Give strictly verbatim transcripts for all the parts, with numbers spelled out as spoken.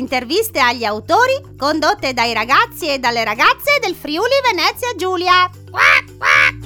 interviste agli autori condotte dai ragazzi e dalle ragazze del Friuli Venezia Giulia. Quack, quack.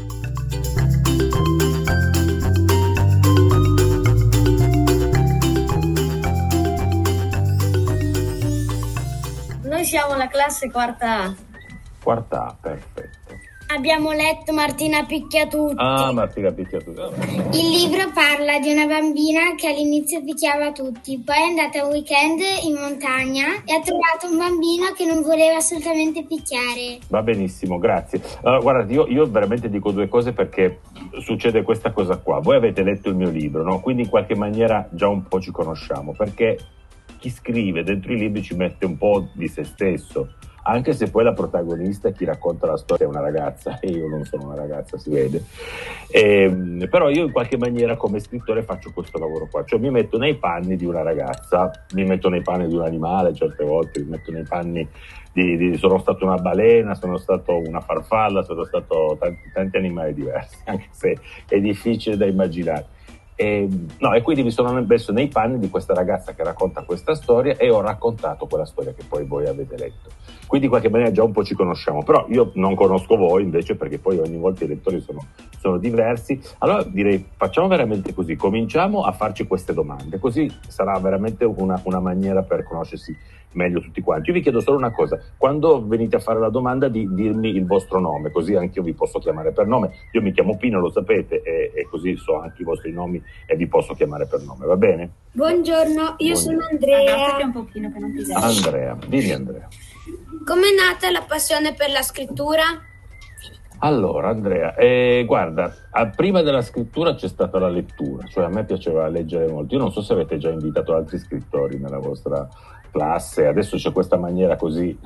Noi siamo la classe quarta A. Quarta A, perfetto. Abbiamo letto Martina Picchiatutti. Ah, Martina Picchiatutti. Il libro parla di una bambina che all'inizio picchiava tutti, poi è andata un weekend in montagna e ha trovato un bambino che non voleva assolutamente picchiare. Va benissimo, grazie. Allora, guarda, io, io veramente dico due cose perché succede questa cosa qua. Voi avete letto il mio libro, no? Quindi in qualche maniera già un po' ci conosciamo, perché chi scrive dentro i libri ci mette un po' di se stesso. Anche se poi la protagonista, chi racconta la storia, è una ragazza, e io non sono una ragazza, si vede. E, però io in qualche maniera come scrittore faccio questo lavoro qua, cioè mi metto nei panni di una ragazza, mi metto nei panni di un animale, certe volte mi metto nei panni di, di sono stato una balena, sono stato una farfalla, sono stato tanti, tanti animali diversi, anche se è difficile da immaginare. E, no, e quindi mi sono messo nei panni di questa ragazza che racconta questa storia e ho raccontato quella storia che poi voi avete letto. Quindi in qualche maniera già un po' ci conosciamo, però io non conosco voi invece, perché poi ogni volta i lettori sono, sono diversi. Allora direi facciamo veramente così, cominciamo a farci queste domande, così sarà veramente una, una maniera per conoscersi meglio tutti quanti. Io vi chiedo solo una cosa: quando venite a fare la domanda di dirmi il vostro nome, così anche io vi posso chiamare per nome. Io mi chiamo Pino, lo sapete, e, e così so anche i vostri nomi e vi posso chiamare per nome, va bene? Buongiorno, io Buongiorno. sono Andrea. Un pochino che non ti sento. Andrea, dimmi Andrea. Com'è nata la passione per la scrittura? Allora Andrea, eh, guarda, a, prima della scrittura c'è stata la lettura, cioè a me piaceva leggere molto. Io non so se avete già invitato altri scrittori nella vostra classe, adesso c'è questa maniera così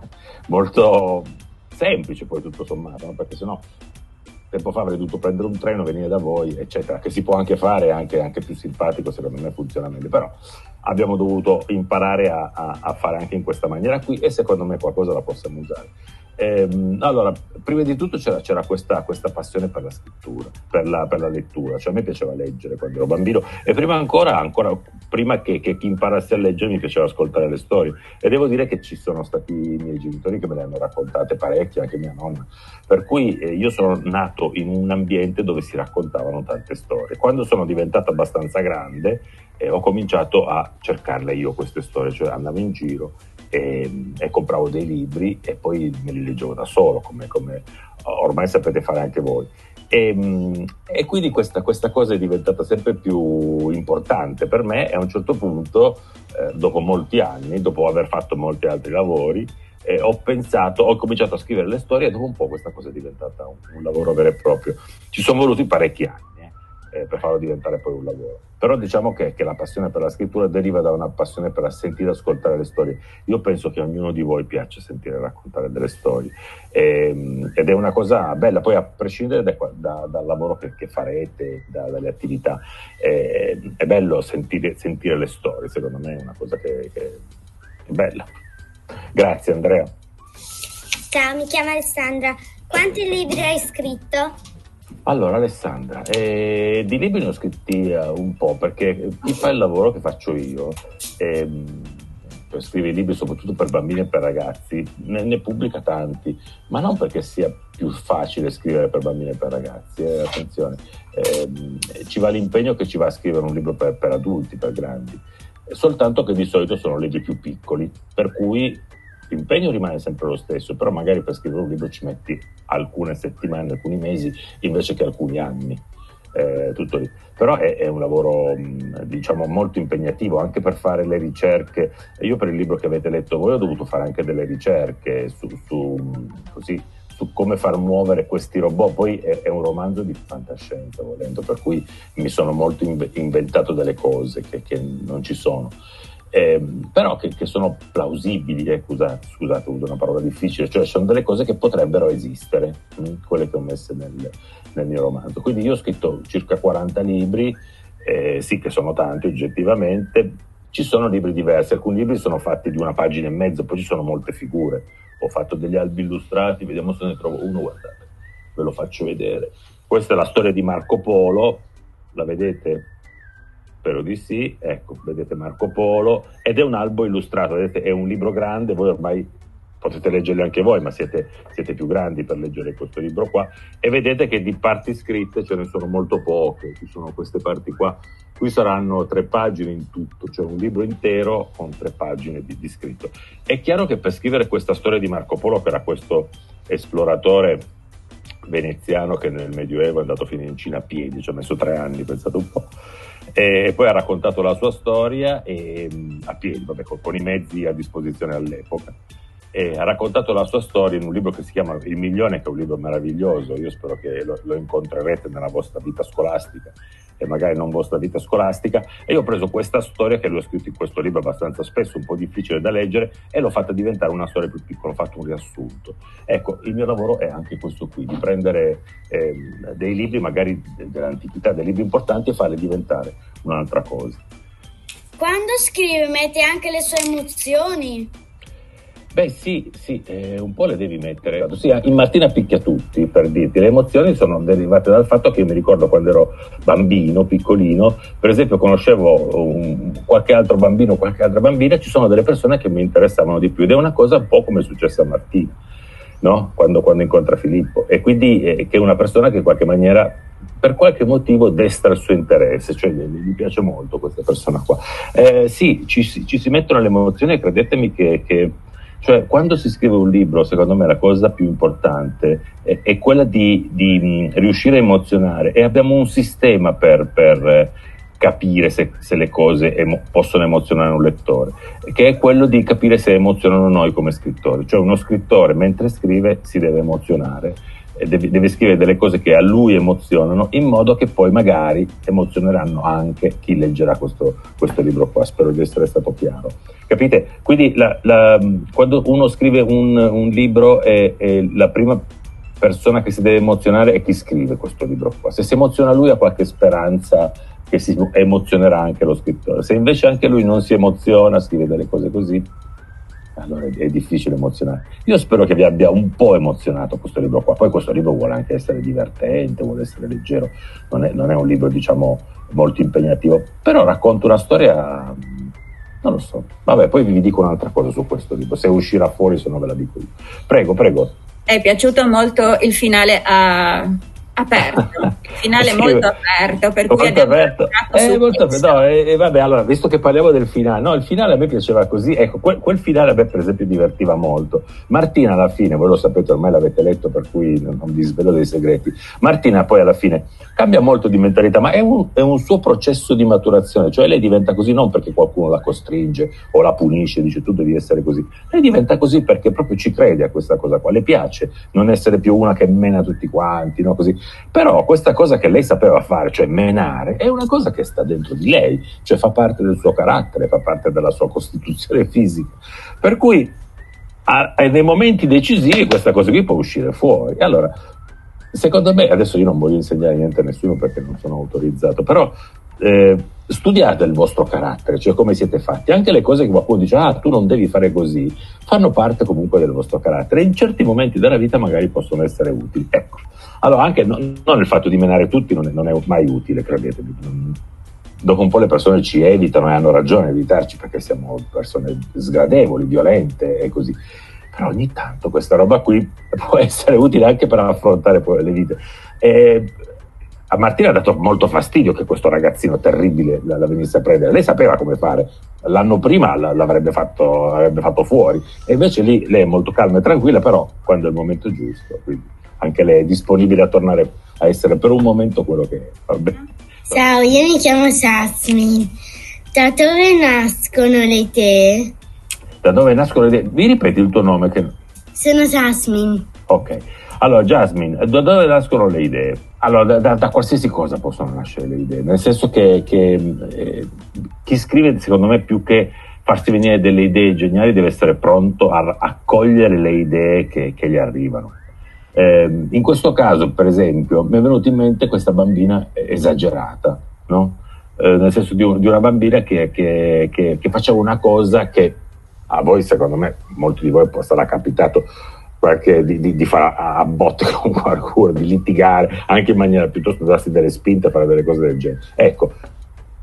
molto semplice poi tutto sommato, no? Perché sennò tempo fa avrei dovuto prendere un treno, venire da voi, eccetera, che si può anche fare, anche, anche più simpatico, secondo me funziona meglio, però abbiamo dovuto imparare a, a, a fare anche in questa maniera qui e secondo me qualcosa la possiamo usare. Ehm, allora, prima di tutto c'era, c'era questa, questa passione per la scrittura, per la, per la lettura, cioè a me piaceva leggere quando ero bambino e prima ancora, ancora prima che, che chi imparasse a leggere mi piaceva ascoltare le storie e devo dire che ci sono stati i miei genitori che me le hanno raccontate parecchie, anche mia nonna, per cui eh, io sono nato in un ambiente dove si raccontavano tante storie. Quando sono diventato abbastanza grande eh, ho cominciato a cercarle io queste storie, cioè andavo in giro e, e compravo dei libri e poi me li leggevo da solo, come, come ormai sapete fare anche voi. E, e quindi questa, questa cosa è diventata sempre più importante per me e a un certo punto, eh, dopo molti anni, dopo aver fatto molti altri lavori, eh, ho pensato, ho cominciato a scrivere le storie e dopo un po' questa cosa è diventata un, un lavoro vero e proprio. Ci sono voluti parecchi anni eh, per farlo diventare poi un lavoro. Però diciamo che, che la passione per la scrittura deriva da una passione per sentire e ascoltare le storie. Io penso che a ognuno di voi piace sentire e raccontare delle storie e, ed è una cosa bella, poi a prescindere da, da, dal lavoro che, che farete, da, dalle attività, eh, è bello sentire, sentire le storie, secondo me è una cosa che, che è bella. Grazie Andrea. Ciao, mi chiamo Alessandra. Quanti libri hai scritto? Allora Alessandra, eh, di libri ne ho scritti eh, un po', perché chi fa il lavoro che faccio io, eh, per scrivere libri soprattutto per bambini e per ragazzi, ne, ne pubblica tanti, ma non perché sia più facile scrivere per bambini e per ragazzi, eh, attenzione, eh, ci va l'impegno che ci va a scrivere un libro per, per adulti, per grandi, soltanto che di solito sono libri più piccoli, per cui l'impegno rimane sempre lo stesso, però magari per scrivere un libro ci metti alcune settimane, alcuni mesi, invece che alcuni anni. Eh, tutto lì. Però è, è un lavoro diciamo molto impegnativo anche per fare le ricerche. Io per il libro che avete letto voi ho dovuto fare anche delle ricerche su, su, così, su come far muovere questi robot. Poi è, è un romanzo di fantascienza volendo, per cui mi sono molto inventato delle cose che, che non ci sono. Eh, però che, che sono plausibili, eh, scusate, scusate, ho usato una parola difficile, cioè sono delle cose che potrebbero esistere, mh, quelle che ho messe nel, nel mio romanzo. Quindi io ho scritto circa quaranta libri, eh, sì che sono tanti oggettivamente, ci sono libri diversi, alcuni libri sono fatti di una pagina e mezzo, poi ci sono molte figure, ho fatto degli albi illustrati, vediamo se ne trovo uno, guardate, ve lo faccio vedere. Questa è la storia di Marco Polo, la vedete? Spero di sì. Ecco, vedete Marco Polo, ed è un albo illustrato, vedete, è un libro grande, voi ormai potete leggerli anche voi, ma siete, siete più grandi per leggere questo libro qua, e vedete che di parti scritte ce ne sono molto poche, ci sono queste parti qua, qui saranno tre pagine in tutto, cioè un libro intero con tre pagine di, di scritto. È chiaro che per scrivere questa storia di Marco Polo, che era questo esploratore veneziano che nel Medioevo è andato fino in Cina a piedi, ci ha messo tre anni, pensate un po', e poi ha raccontato la sua storia e, a piedi, vabbè, con, con i mezzi a disposizione all'epoca, e ha raccontato la sua storia in un libro che si chiama Il Milione, che è un libro meraviglioso. Io spero che lo, lo incontrerete nella vostra vita scolastica e magari non vostra vita scolastica, e io ho preso questa storia che l'ho scritto in questo libro abbastanza spesso, un po' difficile da leggere, e l'ho fatta diventare una storia più piccola, ho fatto un riassunto. Ecco, il mio lavoro è anche questo qui, di prendere eh, dei libri magari dell'antichità, dei libri importanti, e farli diventare un'altra cosa. Quando scrive mette anche le sue emozioni? Beh sì, sì, eh, un po' le devi mettere. Sì, in Martina picchia tutti, per dirti. Le emozioni sono derivate dal fatto che io mi ricordo quando ero bambino, piccolino, per esempio conoscevo un, qualche altro bambino, qualche altra bambina, ci sono delle persone che mi interessavano di più, ed è una cosa un po' come è successo a Martina, no? Quando, quando incontra Filippo, e quindi eh, che è una persona che in qualche maniera, per qualche motivo, destra il suo interesse, cioè gli, gli piace molto questa persona qua. Eh, sì, ci, ci si mettono le emozioni, e credetemi che... che Cioè, quando si scrive un libro, secondo me la cosa più importante è, è quella di, di mh, riuscire a emozionare, e abbiamo un sistema per, per eh, capire se, se le cose emo- possono emozionare un lettore, che è quello di capire se emozionano noi come scrittori. Cioè, uno scrittore mentre scrive si deve emozionare, e deve, deve scrivere delle cose che a lui emozionano, in modo che poi magari emozioneranno anche chi leggerà questo, questo libro qua. Spero di essere stato chiaro. Capite? Quindi la, la, quando uno scrive un, un libro, è, è la prima persona che si deve emozionare è chi scrive questo libro qua. Se si emoziona lui, ha qualche speranza che si emozionerà anche lo scrittore. Se invece anche lui non si emoziona, scrive delle cose così, allora è, è difficile emozionare. Io spero che vi abbia un po' emozionato questo libro qua. Poi questo libro vuole anche essere divertente, vuole essere leggero, non è, non è un libro, diciamo, molto impegnativo, però racconta una storia... Non lo so. Vabbè, poi vi dico un'altra cosa su questo libro. Se uscirà fuori, se no ve la dico io. Prego, prego. È piaciuto molto il finale a... aperto, il finale sì, molto aperto, per cui molto aperto. Eh, molto aperto. No, e, e vabbè, allora, visto che parliamo del finale, no, il finale a me piaceva così, ecco, quel, quel finale a me per esempio divertiva molto. Martina alla fine, voi lo sapete, ormai l'avete letto, per cui non, non vi svelo dei segreti. Martina poi alla fine cambia molto di mentalità, ma è un, è un suo processo di maturazione, cioè lei diventa così non perché qualcuno la costringe o la punisce, dice tu devi essere così, lei diventa così perché proprio ci crede a questa cosa qua, le piace non essere più una che mena tutti quanti, no, così. Però questa cosa che lei sapeva fare, cioè menare, è una cosa che sta dentro di lei, cioè fa parte del suo carattere, fa parte della sua costituzione fisica, per cui a, a, nei momenti decisivi questa cosa qui può uscire fuori. Allora, secondo me, adesso io non voglio insegnare niente a nessuno perché non sono autorizzato, però eh, studiate il vostro carattere, cioè come siete fatti. Anche le cose che qualcuno dice, ah, tu non devi fare così, fanno parte comunque del vostro carattere, e in certi momenti della vita magari possono essere utili. Ecco. Allora, anche non, non il fatto di menare tutti non è, non è mai utile, credetemi. Dopo un po' le persone ci evitano, e hanno ragione a evitarci, perché siamo persone sgradevoli, violente e così. Però ogni tanto questa roba qui può essere utile anche per affrontare poi le vite. E a Martina ha dato molto fastidio che questo ragazzino terribile la, la venisse a prendere. Lei sapeva come fare, l'anno prima l'avrebbe fatto, l'avrebbe fatto fuori, e invece lì lei è molto calma e tranquilla, però quando è il momento giusto, quindi anche lei è disponibile a tornare a essere per un momento quello che è. Vabbè. Ciao, io mi chiamo Jasmine. Da dove nascono le idee? Da dove nascono le idee? Mi ripeti il tuo nome? Che... Sono Jasmine. Ok. Allora, Jasmine, da dove nascono le idee? Allora, da, da, da qualsiasi cosa possono nascere le idee, nel senso che, che eh, chi scrive, secondo me, più che farsi venire delle idee geniali, deve essere pronto a accogliere le idee che, che gli arrivano. Eh, in questo caso, per esempio, mi è venuta in mente questa bambina esagerata, no? Eh, nel senso di, un, di una bambina che, che, che, che faceva una cosa che a voi, secondo me, molti di voi sarà capitato qualche, di, di, di fare a, a botte con qualcuno, di litigare anche in maniera piuttosto, darsi delle spinte, fare delle cose del genere. Ecco,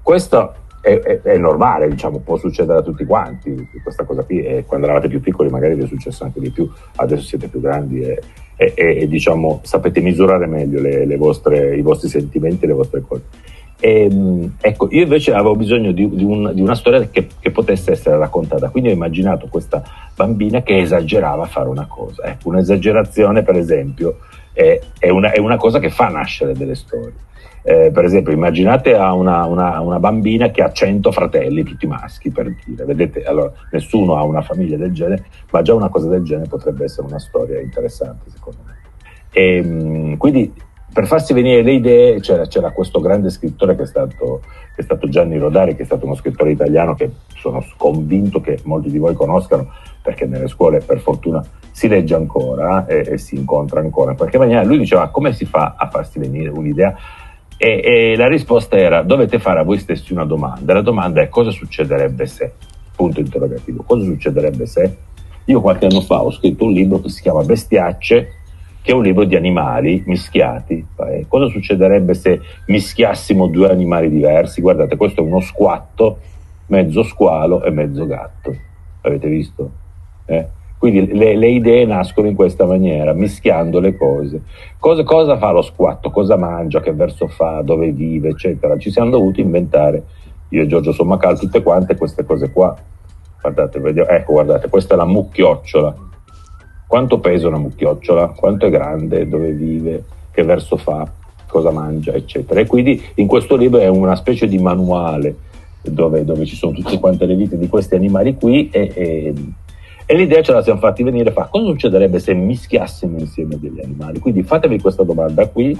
questo è, è, è normale, diciamo, può succedere a tutti quanti, questa cosa qui, e quando eravate più piccoli magari vi è successo anche di più, adesso siete più grandi e, e, e diciamo sapete misurare meglio le, le vostre, i vostri sentimenti e le vostre cose. E, ecco, io invece avevo bisogno di, di, un, di una storia che, che potesse essere raccontata, quindi ho immaginato questa bambina che esagerava a fare una cosa. Ecco, un'esagerazione per esempio è, è, una, è una cosa che fa nascere delle storie. Eh, per esempio immaginate a una, una, una bambina che ha cento fratelli, tutti maschi, per dire, vedete, allora nessuno ha una famiglia del genere, ma già una cosa del genere potrebbe essere una storia interessante secondo me. E, quindi per farsi venire le idee c'era, c'era questo grande scrittore che è, stato, che è stato Gianni Rodari, che è stato uno scrittore italiano che sono convinto che molti di voi conoscano, perché nelle scuole per fortuna si legge ancora e, e si incontra ancora in qualche maniera. Lui diceva: come si fa a farsi venire un'idea? E, e la risposta era: dovete fare a voi stessi una domanda. La domanda è: cosa succederebbe se? Punto interrogativo. Cosa succederebbe se? Io qualche anno fa ho scritto un libro che si chiama Bestiacce, che è un libro di animali mischiati. Eh, cosa succederebbe se mischiassimo due animali diversi? Guardate, questo è uno squatto, mezzo squalo e mezzo gatto. Avete visto? Eh? Quindi le, le idee nascono in questa maniera, mischiando le cose. Cosa, cosa fa lo squatto? Cosa mangia? Che verso fa? Dove vive? Eccetera. Ci siamo dovuti inventare, io e Giorgio Sommacal, tutte quante queste cose qua. Guardate, vediamo. Ecco, guardate, questa è la mucchiocciola. Quanto pesa una mucchiocciola? Quanto è grande? Dove vive? Che verso fa? Cosa mangia? Eccetera. E quindi in questo libro è una specie di manuale dove, dove ci sono tutte quante le vite di questi animali qui e, e, e l'idea ce la siamo fatti venire. Fa: cosa succederebbe se mischiassimo insieme degli animali? Quindi fatevi questa domanda qui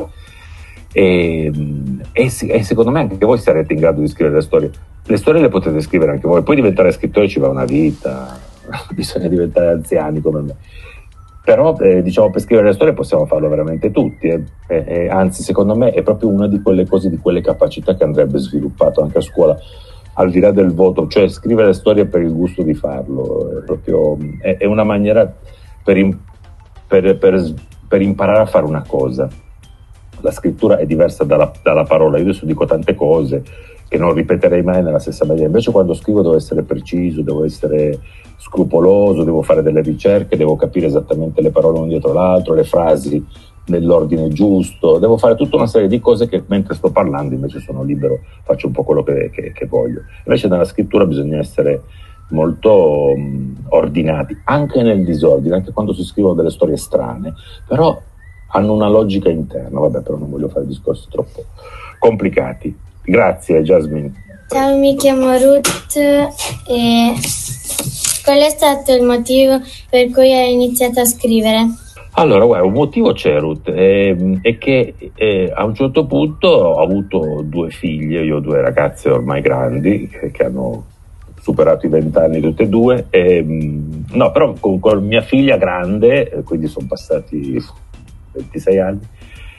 e, e, e secondo me anche voi sarete in grado di scrivere le storie. Le storie le potete scrivere anche voi. Poi diventare scrittore ci va una vita, bisogna diventare anziani come me. Però eh, diciamo, per scrivere le storie possiamo farlo veramente tutti, eh. Eh, eh, anzi secondo me è proprio una di quelle cose, di quelle capacità che andrebbe sviluppato anche a scuola, al di là del voto, cioè scrivere le storie per il gusto di farlo, è, proprio, è, è una maniera per, in, per, per, per imparare a fare una cosa. La scrittura è diversa dalla, dalla parola. Io adesso dico tante cose che non ripeterei mai nella stessa maniera, invece quando scrivo devo essere preciso, devo essere scrupoloso, devo fare delle ricerche, devo capire esattamente le parole una dietro l'altro, le frasi nell'ordine giusto, devo fare tutta una serie di cose che mentre sto parlando invece sono libero, faccio un po' quello che, che, che voglio. Invece nella scrittura bisogna essere molto um, ordinati, anche nel disordine, anche quando si scrivono delle storie strane, però hanno una logica interna. Vabbè, però non voglio fare discorsi troppo complicati. Grazie Jasmine. Ciao, mi chiamo Ruth e qual è stato il motivo per cui hai iniziato a scrivere? Allora, guarda, un motivo c'è, Ruth, eh, è che eh, a un certo punto ho avuto due figlie, io ho due ragazze ormai grandi che, che hanno superato i vent'anni tutte e due, e, no, però con, con mia figlia grande, quindi sono passati ventisei anni,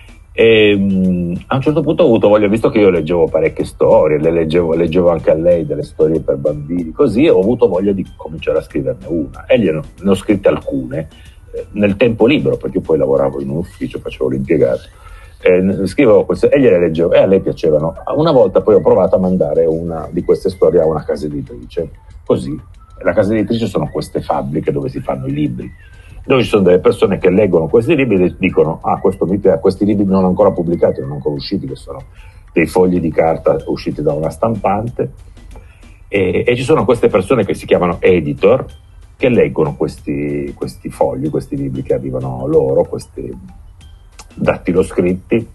e um, a un certo punto ho avuto voglia, visto che io leggevo parecchie storie, le leggevo, leggevo anche a lei delle storie per bambini, così ho avuto voglia di cominciare a scriverne una, e gliene ho, ne ho scritte alcune eh, nel tempo libero, perché io poi lavoravo in un ufficio, facevo l'impiegato, eh, scrivevo queste e gliele leggevo e a lei piacevano. Una volta poi ho provato a mandare una di queste storie a una casa editrice, così. La casa editrice sono queste fabbriche dove si fanno i libri, dove ci sono delle persone che leggono questi libri e dicono: ah, questo mi piace, questi libri non ancora pubblicati, non ancora usciti, che sono dei fogli di carta usciti da una stampante, e, e ci sono queste persone che si chiamano editor, che leggono questi, questi fogli, questi libri che arrivano loro, questi dattiloscritti,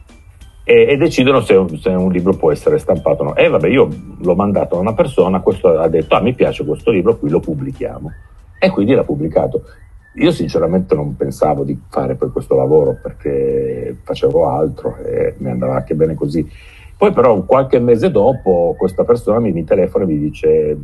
e, e decidono se un, se un libro può essere stampato o no. E vabbè, io l'ho mandato a una persona, questo ha detto: ah, mi piace questo libro, qui lo pubblichiamo, e quindi l'ha pubblicato. Io sinceramente non pensavo di fare poi questo lavoro, perché facevo altro e mi andava anche bene così. Poi però qualche mese dopo questa persona mi, mi telefona e mi dice: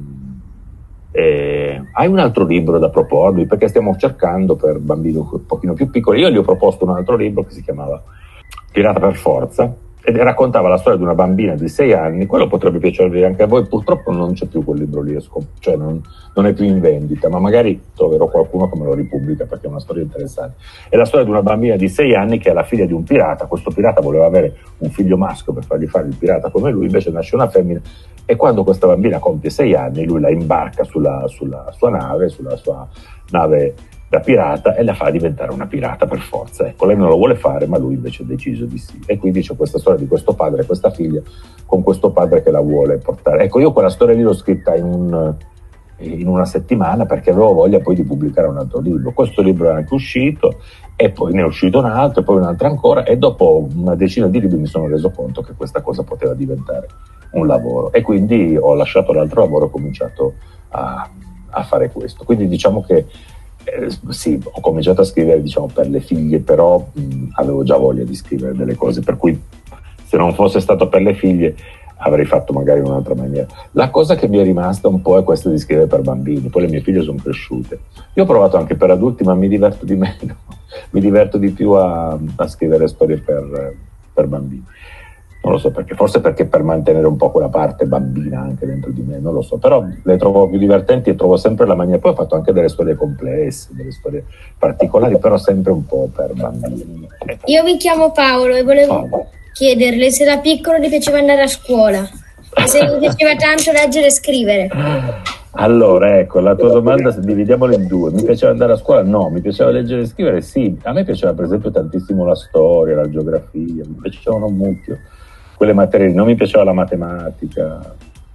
eh, hai un altro libro da propormi? Perché stiamo cercando per bambini un pochino più piccoli. Io gli ho proposto un altro libro che si chiamava Pirata per forza, e raccontava la storia di una bambina di sei anni. Quello potrebbe piacervi anche a voi, purtroppo non c'è più quel libro lì, cioè non, non è più in vendita, ma magari troverò qualcuno che me lo ripubblica perché è una storia interessante. È la storia di una bambina di sei anni che è la figlia di un pirata. Questo pirata voleva avere un figlio maschio per fargli fare il pirata come lui, invece nasce una femmina, e quando questa bambina compie sei anni lui la imbarca sulla, sulla sua nave, sulla sua nave da pirata, e la fa diventare una pirata per forza. Ecco, lei non lo vuole fare, ma lui invece ha deciso di sì. E quindi c'è questa storia di questo padre e questa figlia, con questo padre che la vuole portare. Ecco, io quella storia lì l'ho scritta in, un, in una settimana perché avevo voglia poi di pubblicare un altro libro. Questo libro è anche uscito, e poi ne è uscito un altro, e poi un altro ancora, e dopo una decina di libri mi sono reso conto che questa cosa poteva diventare un lavoro, e quindi ho lasciato l'altro lavoro e ho cominciato a, a fare questo. Quindi diciamo che Eh, sì, ho cominciato a scrivere, diciamo, per le figlie, però mh, avevo già voglia di scrivere delle cose, per cui se non fosse stato per le figlie avrei fatto magari in un'altra maniera. La cosa che mi è rimasta un po' è questa di scrivere per bambini. Poi le mie figlie sono cresciute, io ho provato anche per adulti, ma mi diverto di meno mi diverto di più a, a scrivere storie per, per bambini. Non lo so perché, forse perché per mantenere un po' quella parte bambina anche dentro di me, non lo so, però le trovo più divertenti e trovo sempre la maniera. Poi ho fatto anche delle storie complesse, delle storie particolari, però sempre un po' per bambini. Io mi chiamo Paolo e volevo Oh. chiederle se da piccolo gli piaceva andare a scuola e se gli piaceva tanto leggere e scrivere. Allora, ecco, la tua domanda, dividiamola in due. Mi piaceva andare a scuola? No. Mi piaceva leggere e scrivere? Sì. A me piaceva per esempio tantissimo la storia, la geografia, mi piacevano molto quelle materie, non mi piaceva la matematica,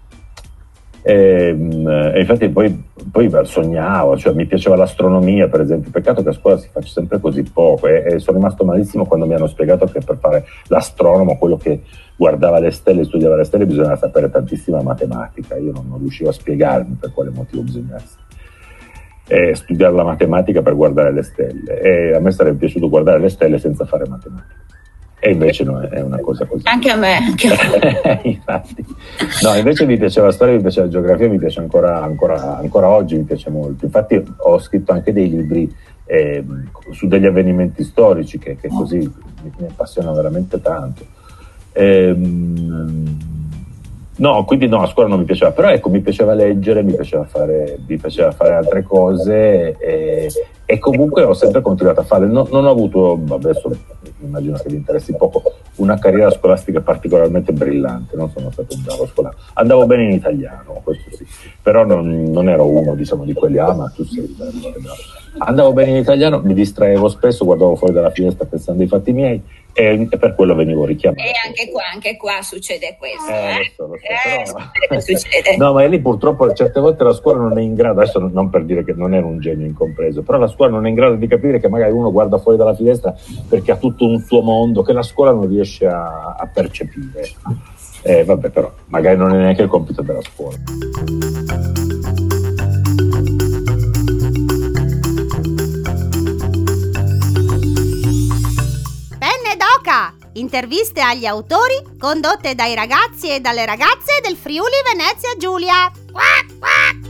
e, e infatti poi, poi sognavo, cioè mi piaceva l'astronomia per esempio. Peccato che a scuola si faccia sempre così poco, e, e sono rimasto malissimo quando mi hanno spiegato che per fare l'astronomo, quello che guardava le stelle, studiava le stelle, bisognava sapere tantissima matematica. Io non, non riuscivo a spiegarmi per quale motivo bisognasse e studiare la matematica per guardare le stelle, e a me sarebbe piaciuto guardare le stelle senza fare matematica. E invece no, è una cosa così. Anche a me. Anche a me. Infatti. No, invece mi piaceva la storia, mi piaceva la geografia, mi piace ancora, ancora, ancora oggi, mi piace molto. Infatti ho scritto anche dei libri eh, su degli avvenimenti storici che, che così mi, mi appassionano veramente tanto. Ehm, no, quindi no, a scuola non mi piaceva, però ecco, mi piaceva leggere, mi piaceva fare, mi piaceva fare altre cose, e, e comunque ho sempre continuato a fare. No, non ho avuto, vabbè, adesso immagino che vi interessi poco, una carriera scolastica particolarmente brillante, non sono stato un bravo scolastico. Andavo bene in italiano, questo sì, però non, non ero uno, diciamo, di quelli, ah ma tu sei veramente bravo. Andavo bene in italiano, mi distraevo spesso, guardavo fuori dalla finestra pensando ai fatti miei, e, e per quello venivo richiamato. E anche qua, anche qua succede questo. Eh, Eh, lo so, lo so, eh, però... succede, succede. No, ma lì purtroppo certe volte la scuola non è in grado, adesso non per dire che non ero un genio incompreso, però la scuola non è in grado di capire che magari uno guarda fuori dalla finestra perché ha tutto un suo mondo che la scuola non riesce a, a percepire. Eh, vabbè, però magari non è neanche il compito della scuola. Penne d'oca! Interviste agli autori condotte dai ragazzi e dalle ragazze del Friuli Venezia Giulia. Quack, quack.